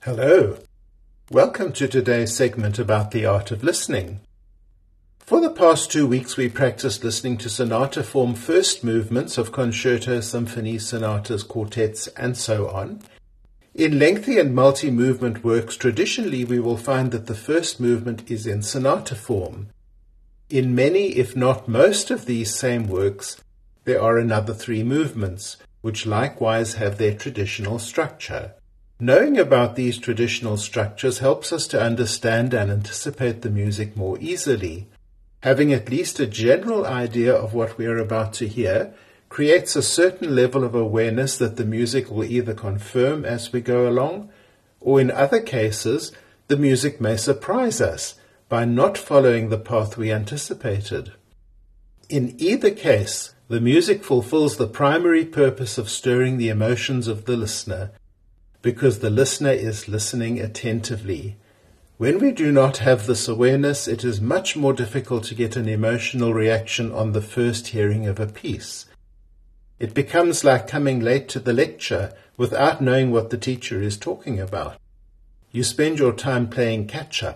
Hello. Welcome to today's segment about the art of listening. For the past 2 weeks, we practiced listening to sonata form first movements of concerto, symphonies, sonatas, quartets, and so on. In lengthy and multi-movement works, traditionally we will find that the first movement is in sonata form. In many, if not most of these same works, there are another 3 movements, which likewise have their traditional structure. Knowing about these traditional structures helps us to understand and anticipate the music more easily. Having at least a general idea of what we are about to hear creates a certain level of awareness that the music will either confirm as we go along, or in other cases, the music may surprise us by not following the path we anticipated. In either case, the music fulfills the primary purpose of stirring the emotions of the listener, because the listener is listening attentively. When we do not have this awareness, it is much more difficult to get an emotional reaction on the first hearing of a piece. It becomes like coming late to the lecture without knowing what the teacher is talking about. You spend your time playing catch-up.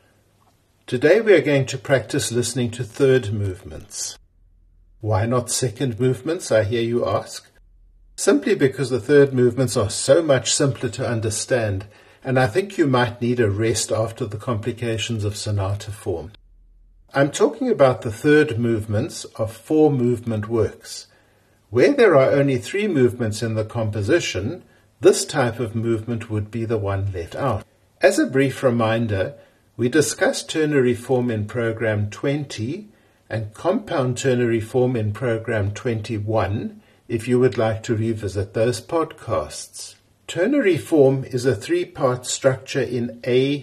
Today we are going to practice listening to third movements. Why not second movements, I hear you ask? Simply because the third movements are so much simpler to understand, and I think you might need a rest after the complications of sonata form. I'm talking about the third movements of 4-movement works. Where there are only 3 movements in the composition, this type of movement would be the one left out. As a brief reminder, we discussed ternary form in program 20 and compound ternary form in program 21, if you would like to revisit those podcasts. Ternary form is a 3-part structure in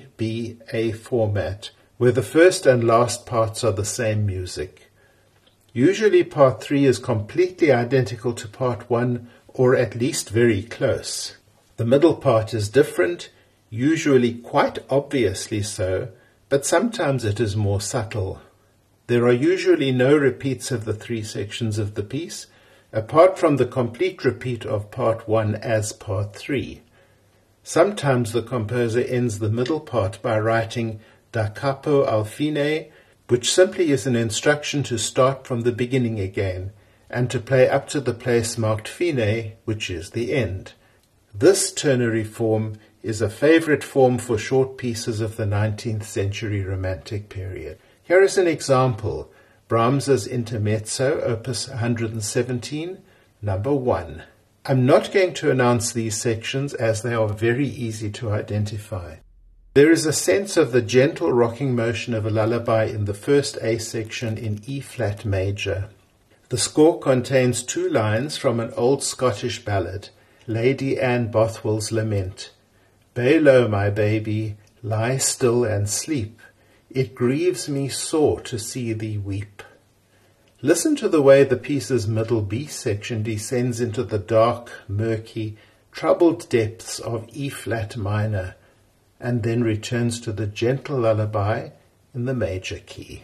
A-B-A format, where the first and last parts are the same music. Usually part 3 is completely identical to part 1, or at least very close. The middle part is different, usually quite obviously so, but sometimes it is more subtle. There are usually no repeats of the 3 sections of the piece, apart from the complete repeat of part 1 as part 3. Sometimes the composer ends the middle part by writing da capo al fine, which simply is an instruction to start from the beginning again, and to play up to the place marked fine, which is the end. This ternary form is a favorite form for short pieces of the 19th century Romantic period. Here is an example. Brahms's Intermezzo, opus 117, number 1. I'm not going to announce these sections as they are very easy to identify. There is a sense of the gentle rocking motion of a lullaby in the first A section in E-flat major. The score contains 2 lines from an old Scottish ballad, Lady Anne Bothwell's Lament. "Lay low, my baby, lie still and sleep. It grieves me sore to see thee weep." Listen to the way the piece's middle B section descends into the dark, murky, troubled depths of E-flat minor, and then returns to the gentle lullaby in the major key.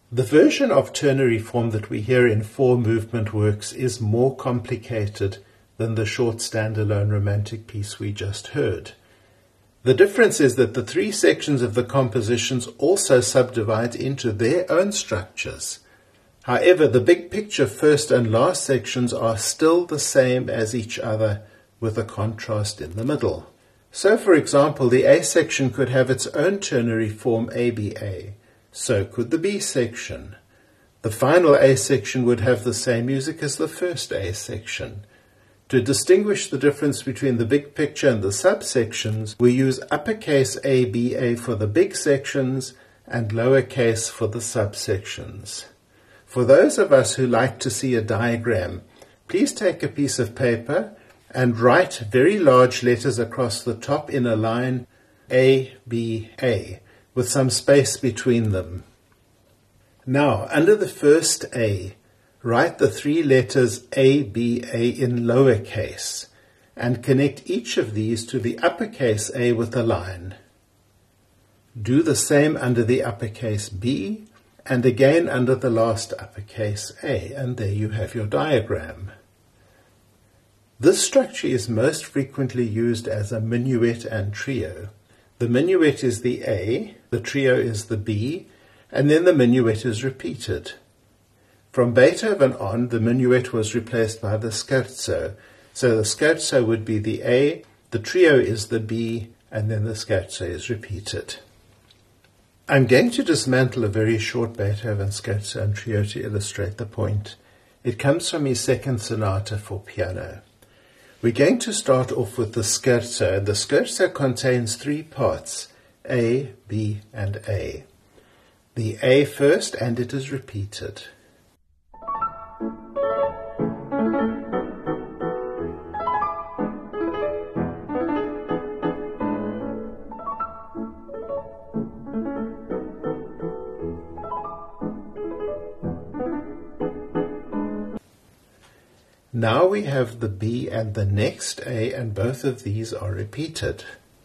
The version of ternary form that we hear in four-movement works is more complicated than the short standalone romantic piece we just heard. The difference is that the three sections of the compositions also subdivide into their own structures. However, the big picture first and last sections are still the same as each other, with a contrast in the middle. So, for example, the A section could have its own ternary form ABA. So could the B section. The final A section would have the same music as the first A section. To distinguish the difference between the big picture and the subsections, we use uppercase ABA for the big sections and lowercase for the subsections. For those of us who like to see a diagram, please take a piece of paper and write very large letters across the top in a line ABA with some space between them. Now, under the first A, write the three letters ABA in lowercase and connect each of these to the uppercase A with a line. Do the same under the uppercase B and again under the last uppercase A, and there you have your diagram. This structure is most frequently used as a minuet and trio. The minuet is the A, the trio is the B, and then the minuet is repeated. From Beethoven on, the minuet was replaced by the scherzo. So the scherzo would be the A, the trio is the B, and then the scherzo is repeated. I'm going to dismantle a very short Beethoven scherzo and trio to illustrate the point. It comes from his second sonata for piano. We're going to start off with the scherzo. The scherzo contains three parts, A, B, and A. The A first, and it is repeated. Now we have the B and the next A, and both of these are repeated.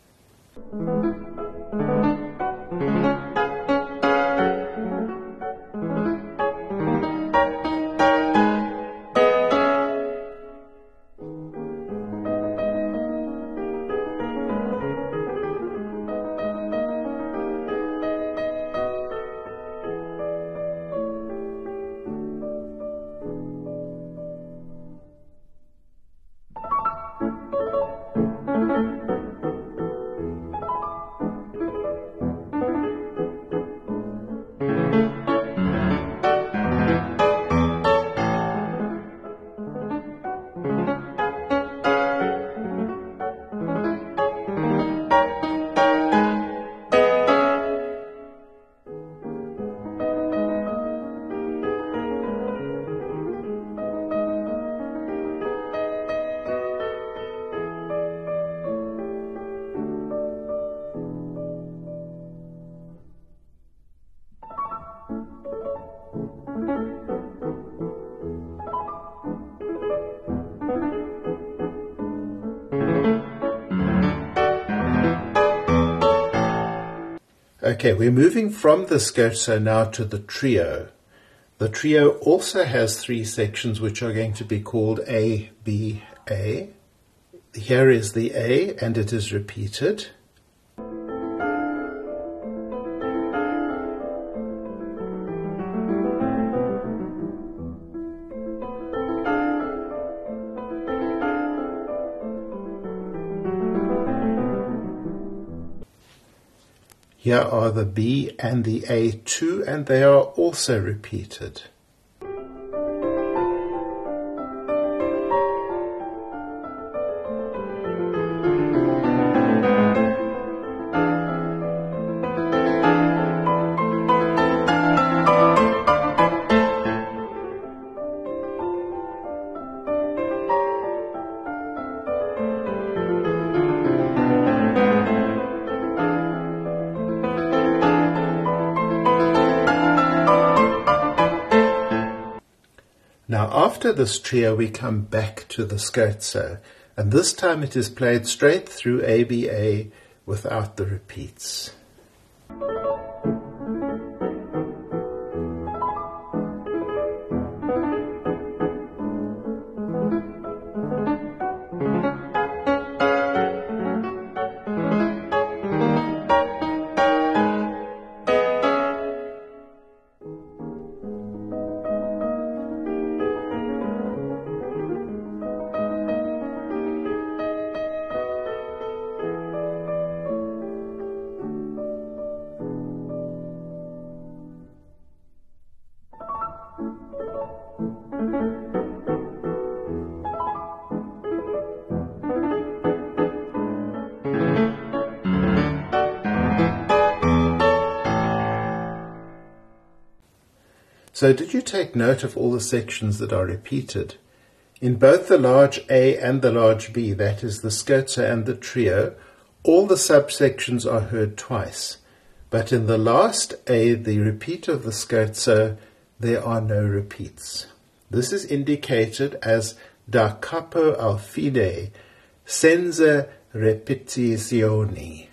Okay, we're moving from the scherzo now to the trio. The trio also has three sections which are going to be called A, B, A. Here is the A, and it is repeated. Here are the B and the A2, and they are also repeated. Now after this trio we come back to the scherzo, and this time it is played straight through ABA without the repeats. So did you take note of all the sections that are repeated? In both the large A and the large B, that is the scherzo and the trio, all the subsections are heard twice. But in the last A, the repeat of the scherzo, there are no repeats. This is indicated as da capo al fine, senza repetizioni.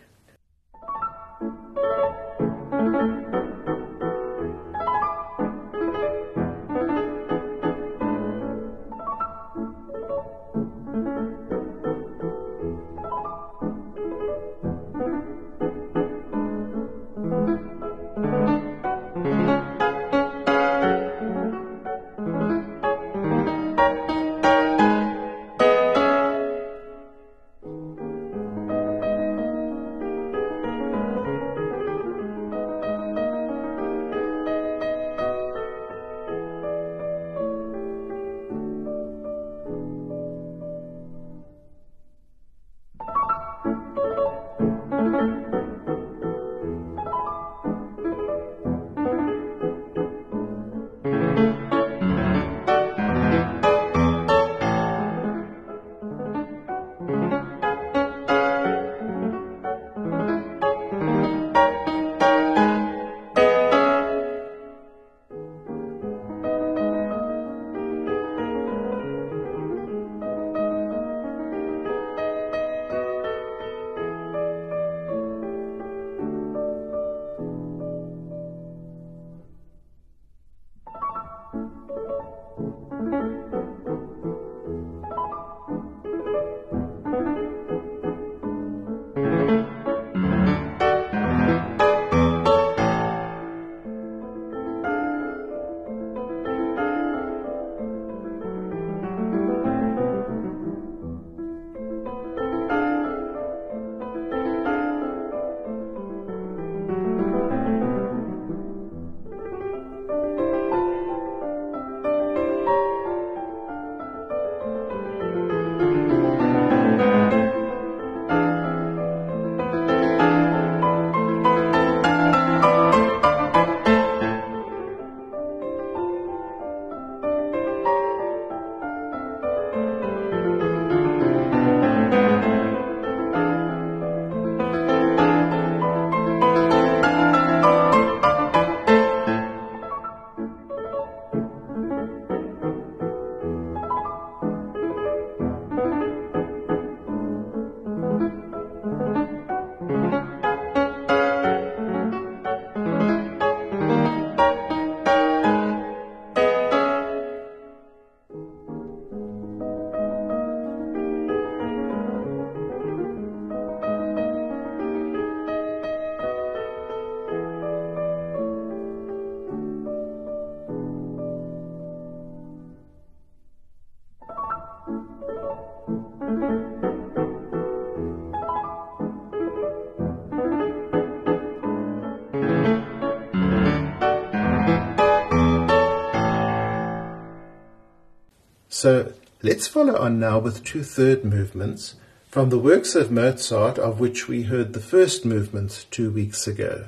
So let's follow on now with two third movements from the works of Mozart, of which we heard the first movement 2 weeks ago.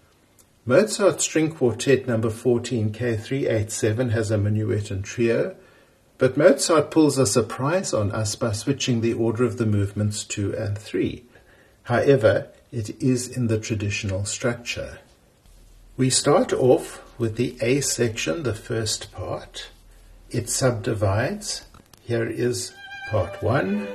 Mozart's String Quartet number 14 K387 has a minuet and trio, but Mozart pulls a surprise on us by switching the order of the movements 2 and 3. However, it is in the traditional structure. We start off with the A section, the first part. It subdivides. Here is part 1.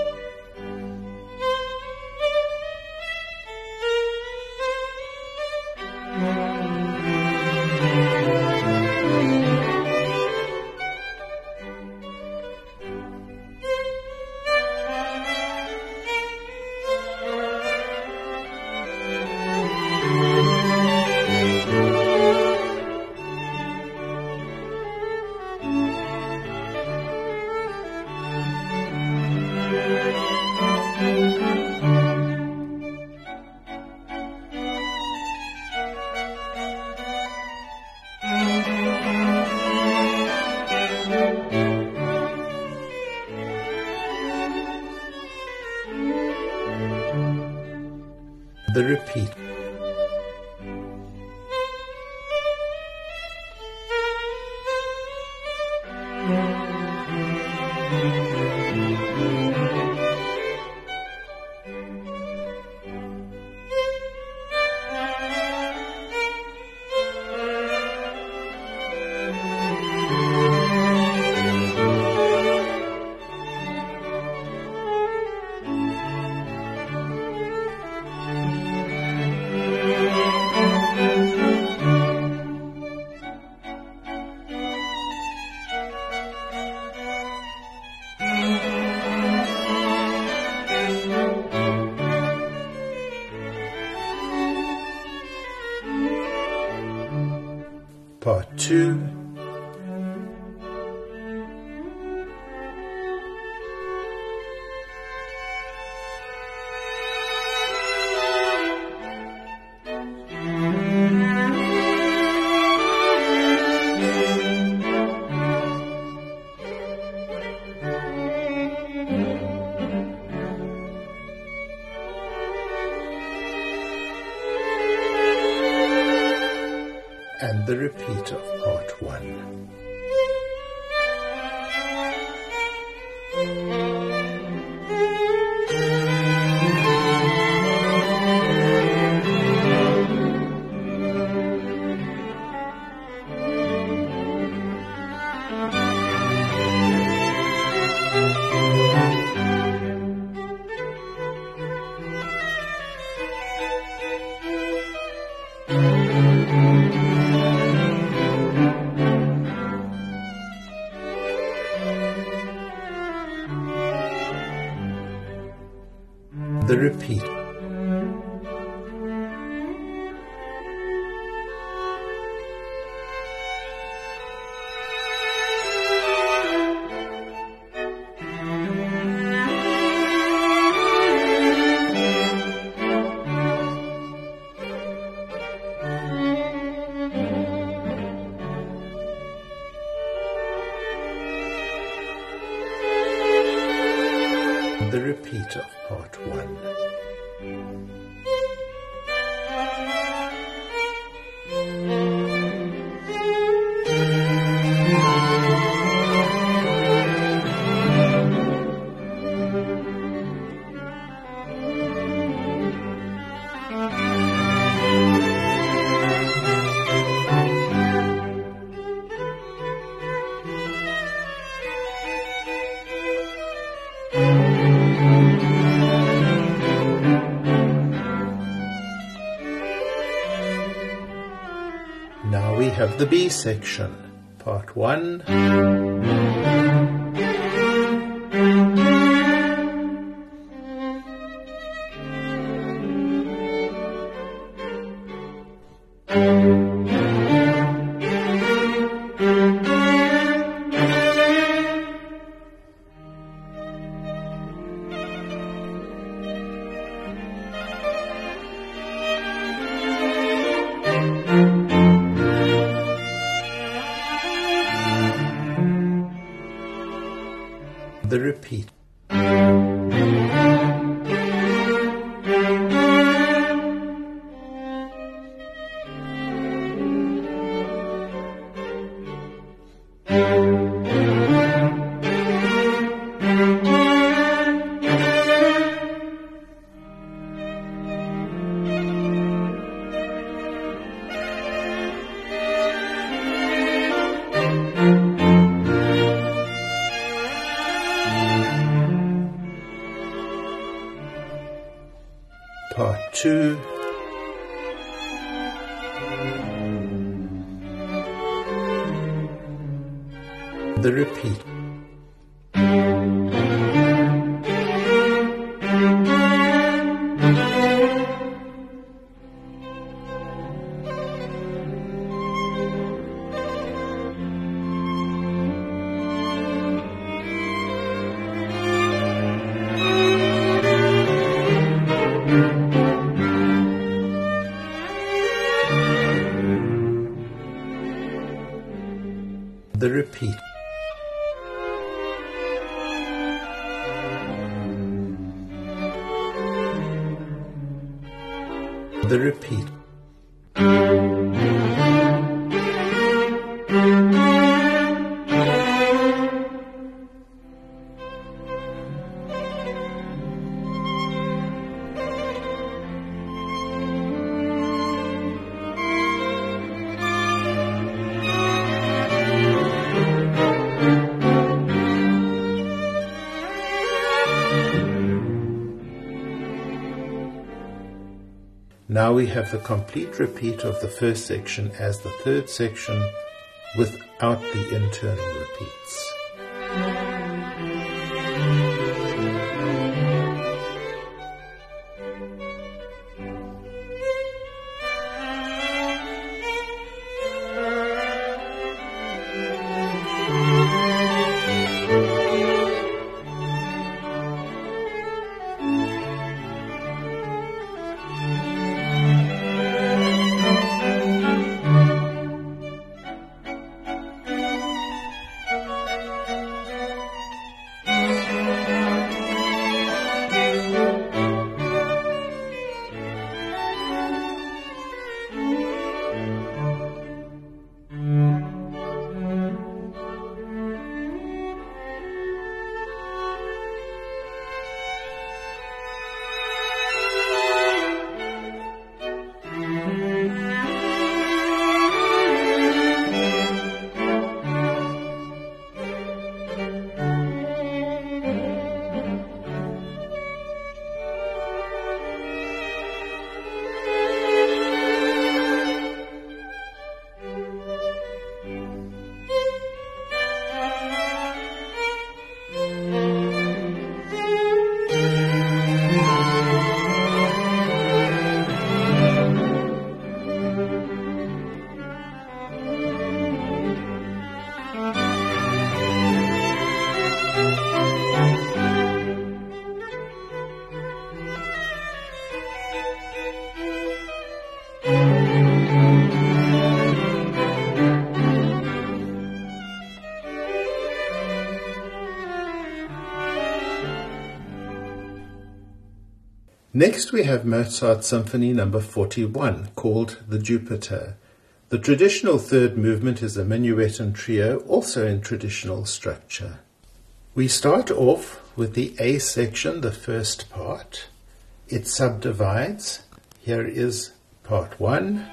The repeat. Part 2. And the repeat of Part 1. The repeat. The repeat of Part 1. Now we have the B section, Part 1. The repeat. Part 2. The repeat. The repeat. The repeat. Now we have the complete repeat of the first section as the third section without the internal repeats. Next we have Mozart's Symphony No. 41, called the Jupiter. The traditional third movement is a minuet and trio, also in traditional structure. We start off with the A section, the first part. It subdivides. Here is part 1.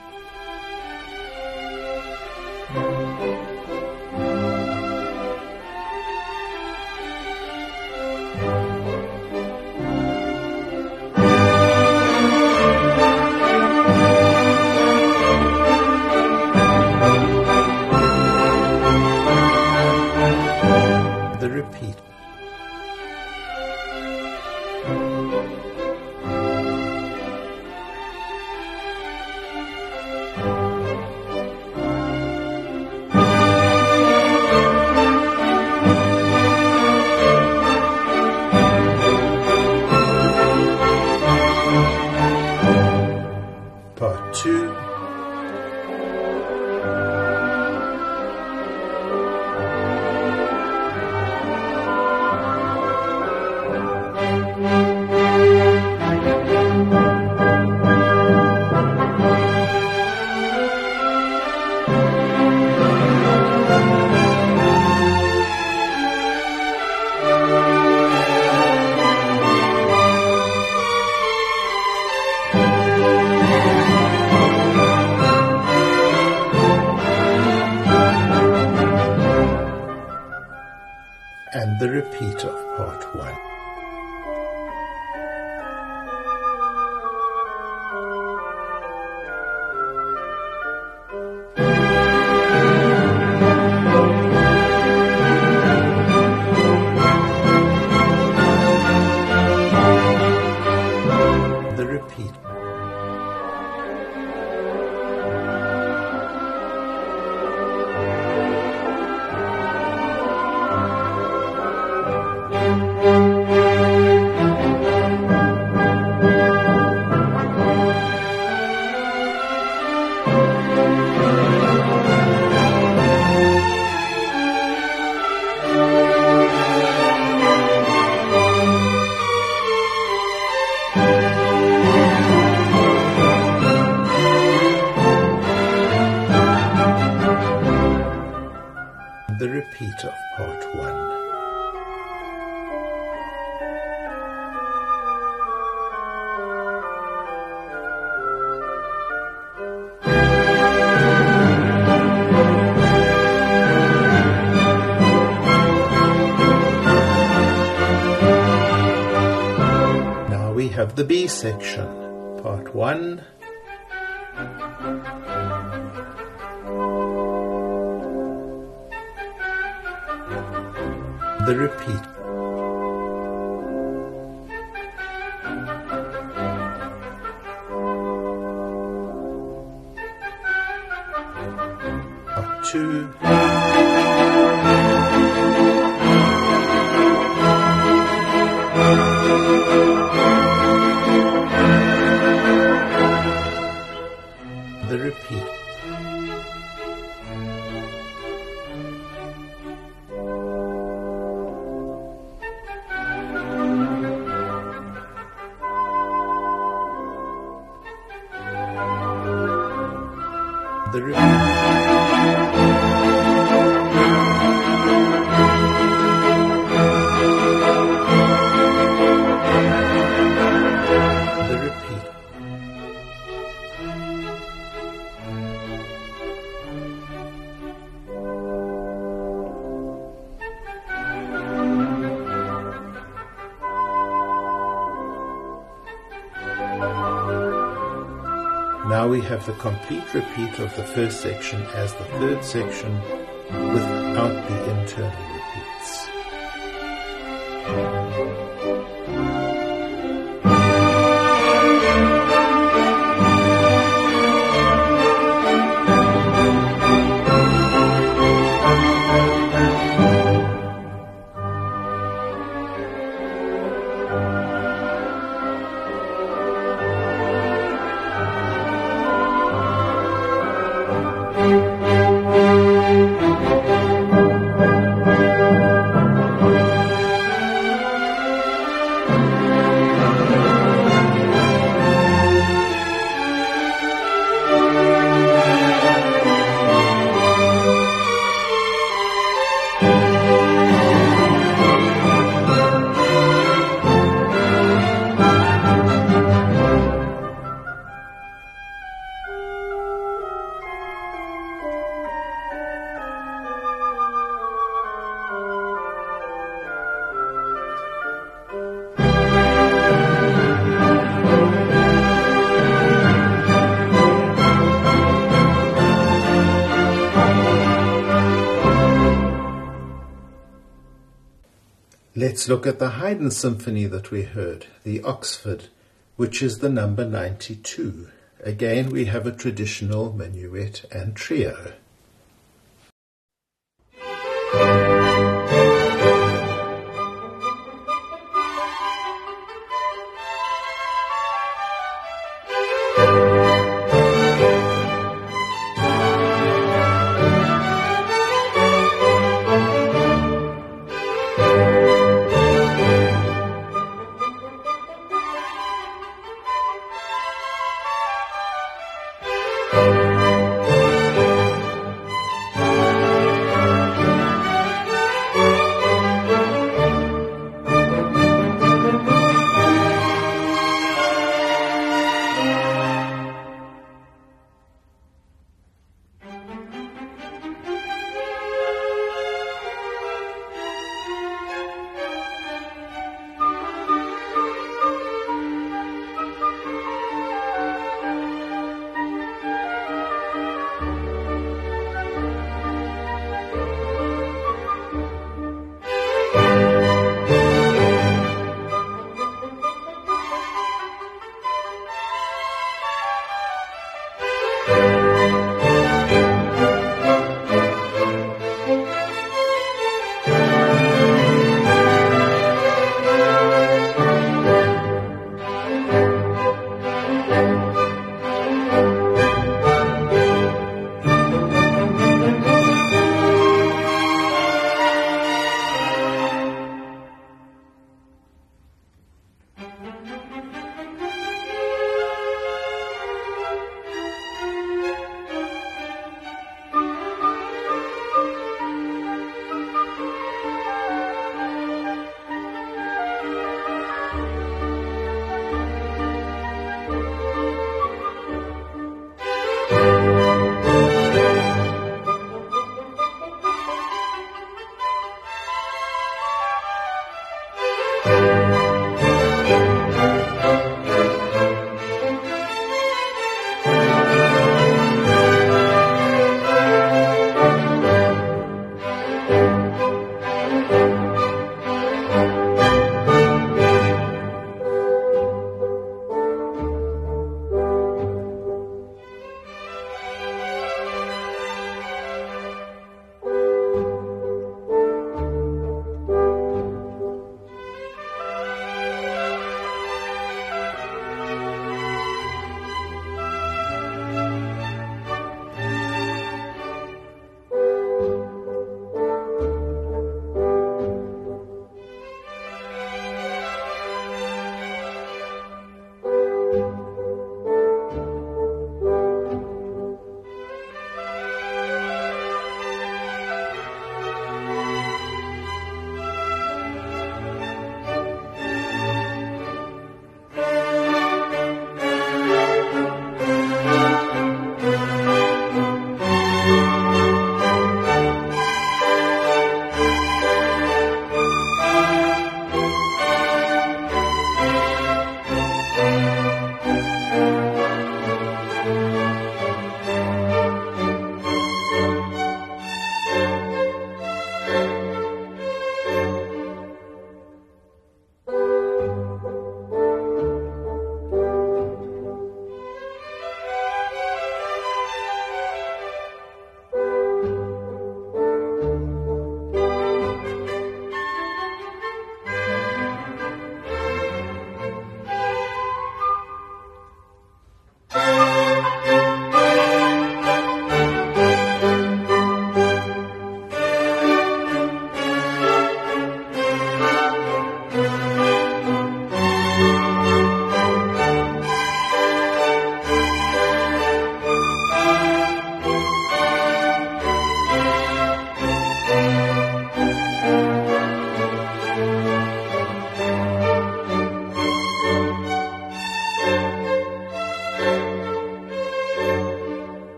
The repeat. Part 2. And the repeat of part 1. The repeat. The repeat of part 1. Now we have the B section, part 1. The repeat. Part 2. The repeat. The repeat. The repeat. Now we have the complete repeat of the first section as the third section without the internal repeats. Let's look at the Haydn symphony that we heard, the Oxford, which is the number 92. Again, we have a traditional minuet and trio.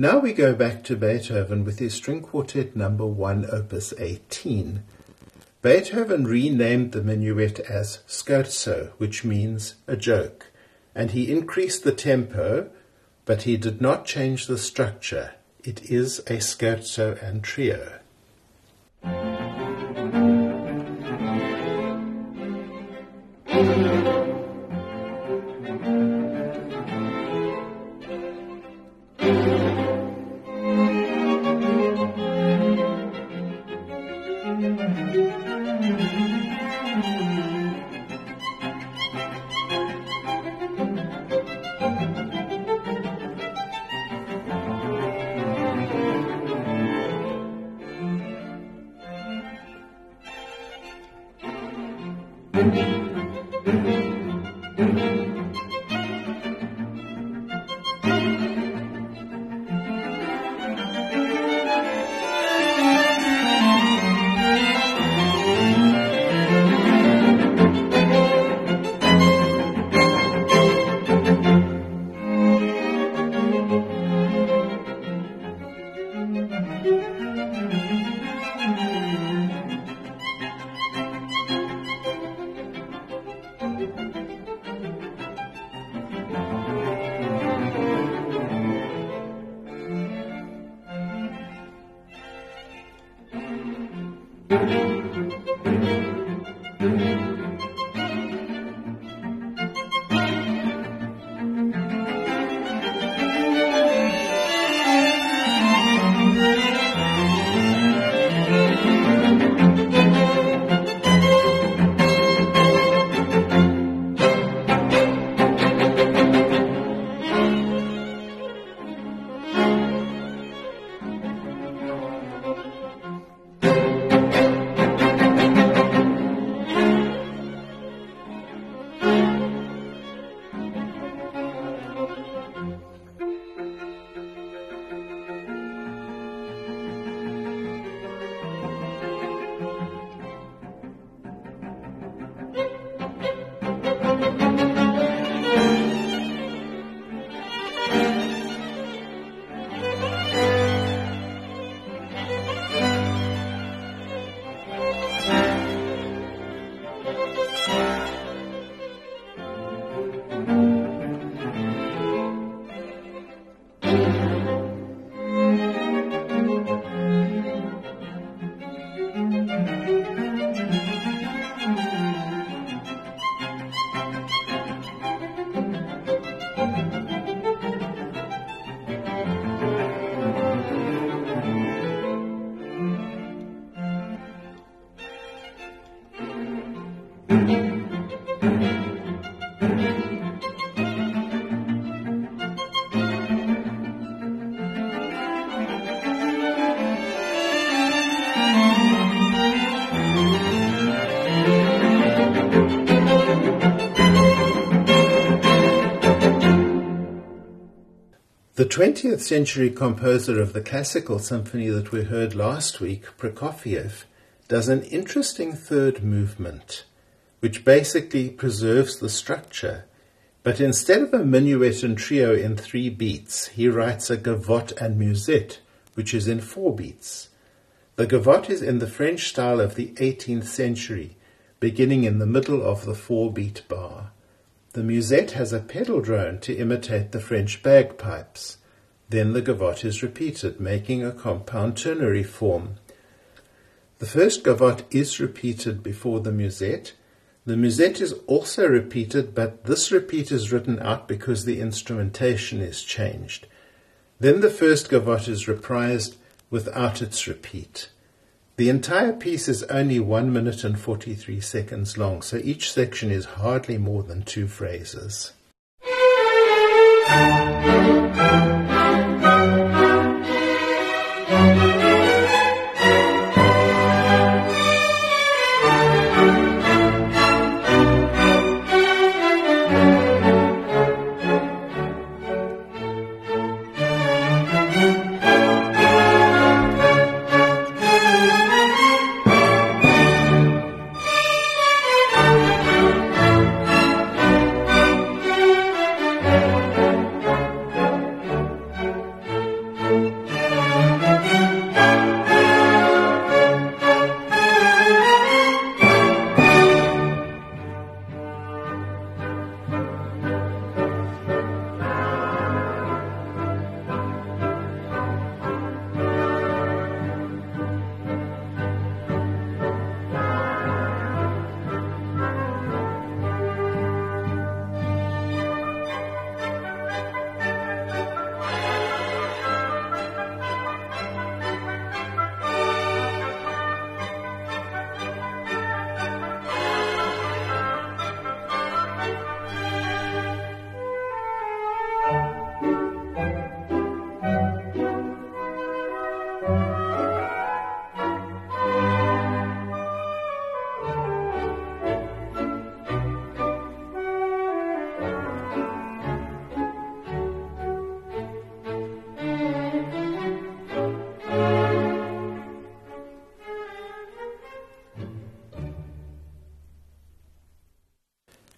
Now we go back to Beethoven with his String Quartet number 1, opus 18. Beethoven renamed the minuet as scherzo, which means a joke, and he increased the tempo, but he did not change the structure. It is a scherzo and trio. The 20th century composer of the classical symphony that we heard last week, Prokofiev, does an interesting third movement, which basically preserves the structure, but instead of a minuet and trio in 3 beats, he writes a gavotte and musette, which is in 4 beats. The gavotte is in the French style of the 18th century, beginning in the middle of the 4-beat bar. The musette has a pedal drone to imitate the French bagpipes. Then the gavotte is repeated, making a compound ternary form. The first gavotte is repeated before the musette. The musette is also repeated, but this repeat is written out because the instrumentation is changed. Then the first gavotte is reprised without its repeat. The entire piece is only 1 minute and 43 seconds long, so each section is hardly more than 2 phrases.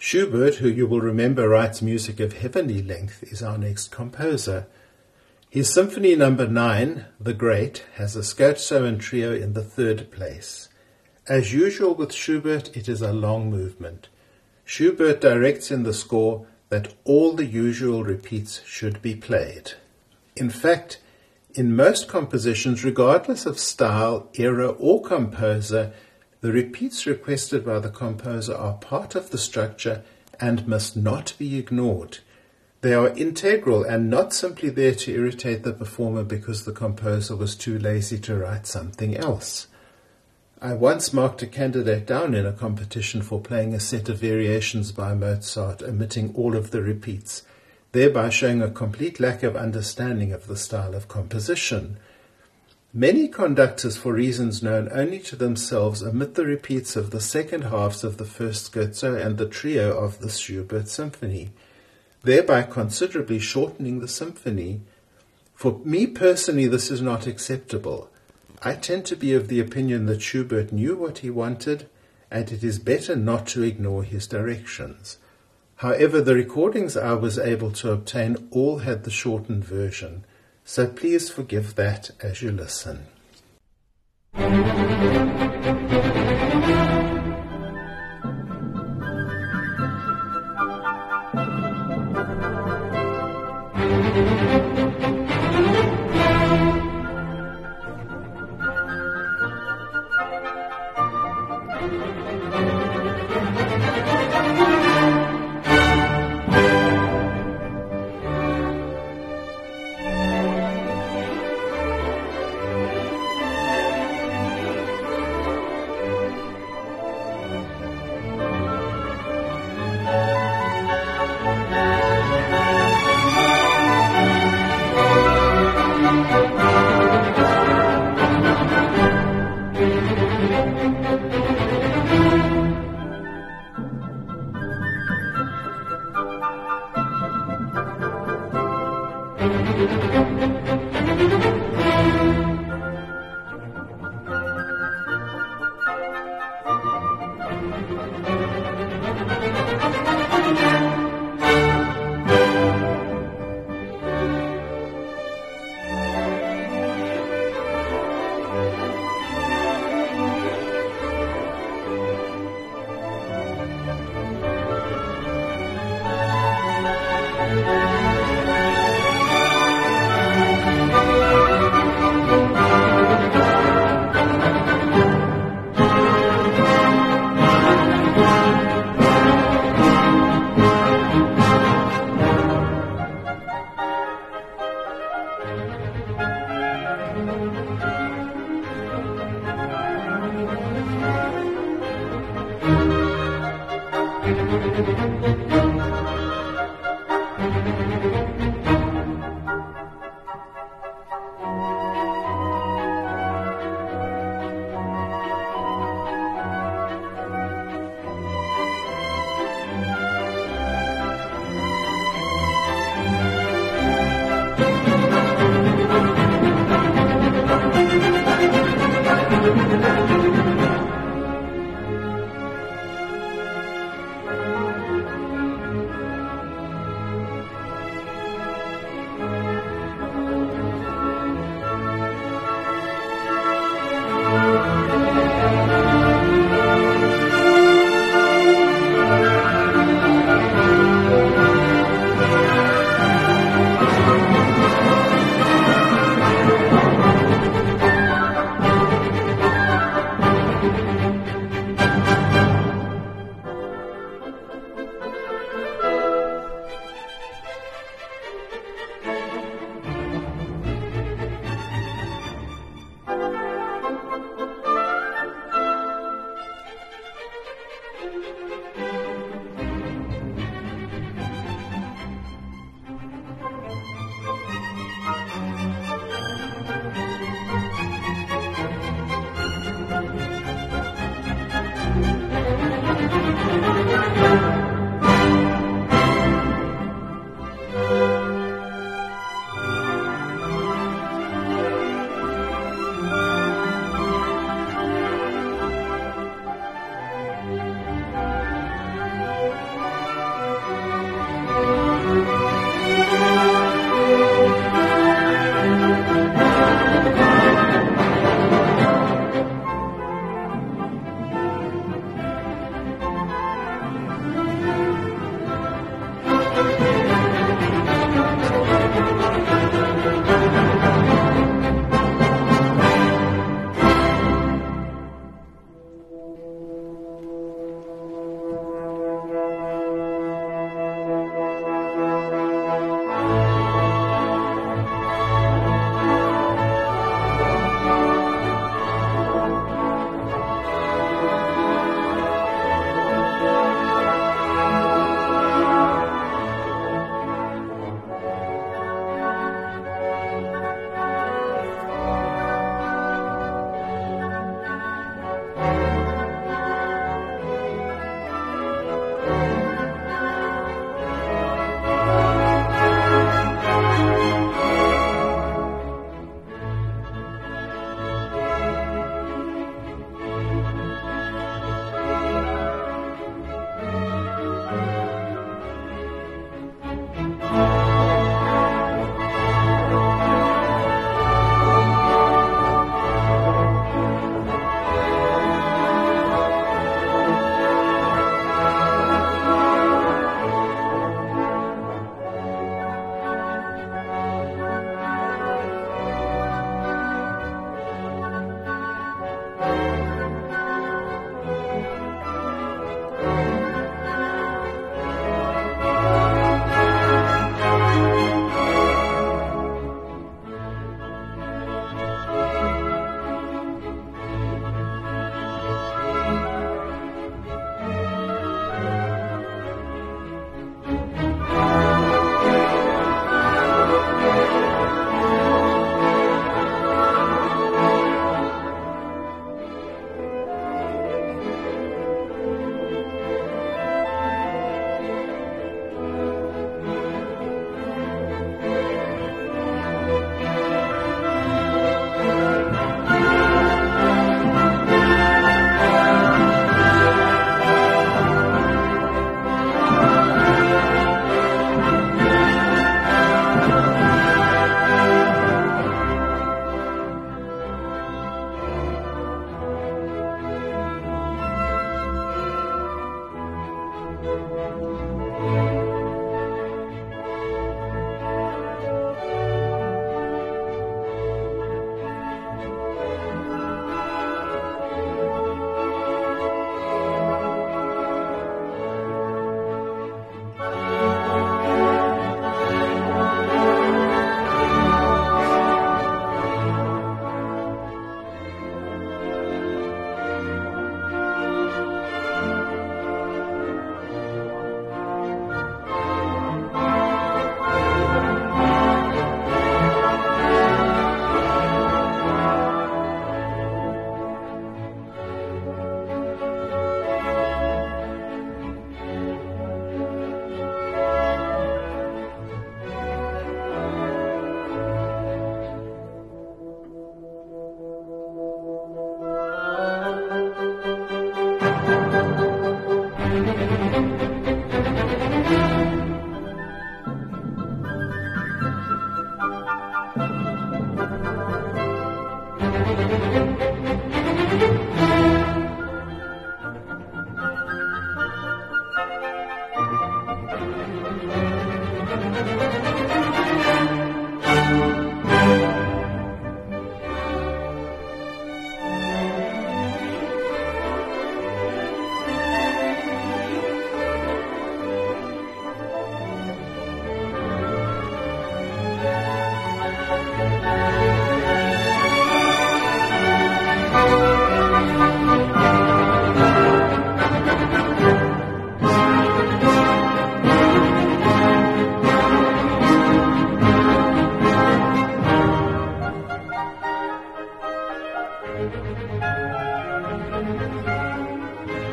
Schubert, who you will remember writes music of heavenly length, is our next composer. His Symphony No. 9, The Great, has a scherzo and trio in the third place. As usual with Schubert, it is a long movement. Schubert directs in the score that all the usual repeats should be played. In fact, in most compositions, regardless of style, era, or composer, the repeats requested by the composer are part of the structure and must not be ignored. They are integral and not simply there to irritate the performer because the composer was too lazy to write something else. I once marked a candidate down in a competition for playing a set of variations by Mozart, omitting all of the repeats, thereby showing a complete lack of understanding of the style of composition. Many conductors, for reasons known only to themselves, omit the repeats of the second halves of the first scherzo and the trio of the Schubert symphony, thereby considerably shortening the symphony. For me personally, this is not acceptable. I tend to be of the opinion that Schubert knew what he wanted, and it is better not to ignore his directions. However, the recordings I was able to obtain all had the shortened version, so please forgive that as you listen.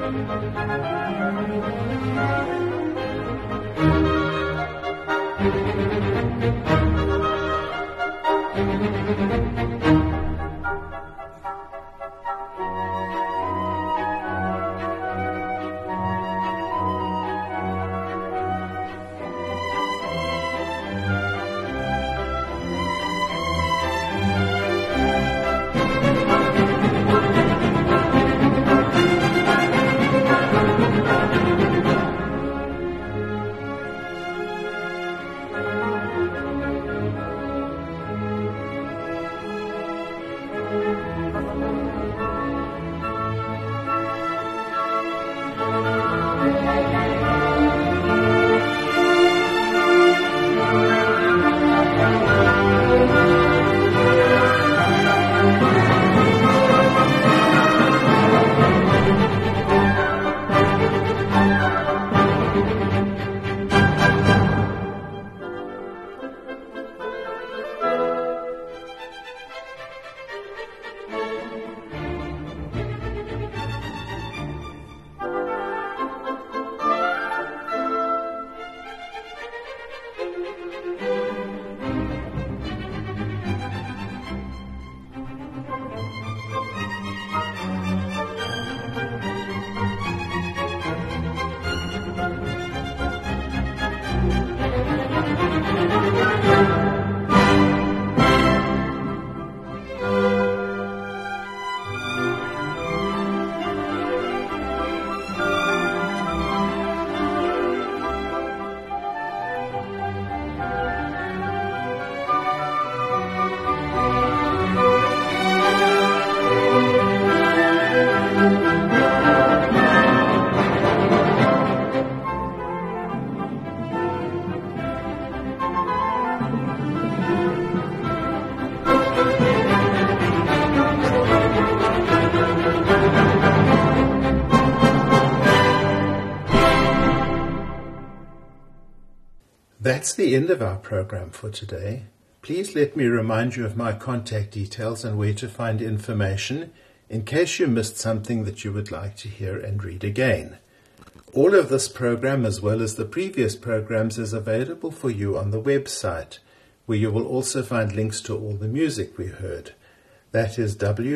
That's the end of our program for today. Please let me remind you of my contact details and where to find information in case you missed something that you would like to hear and read again. All of this program, as well as the previous programs, is available for you on the website, where you will also find links to all the music we heard. That is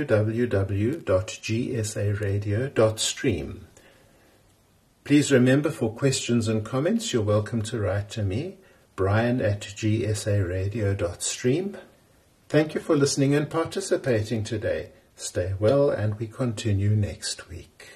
www.gsaradio.stream. Please remember, for questions and comments, you're welcome to write to me, brian@gsaradio.stream. Thank you for listening and participating today. Stay well, and we continue next week.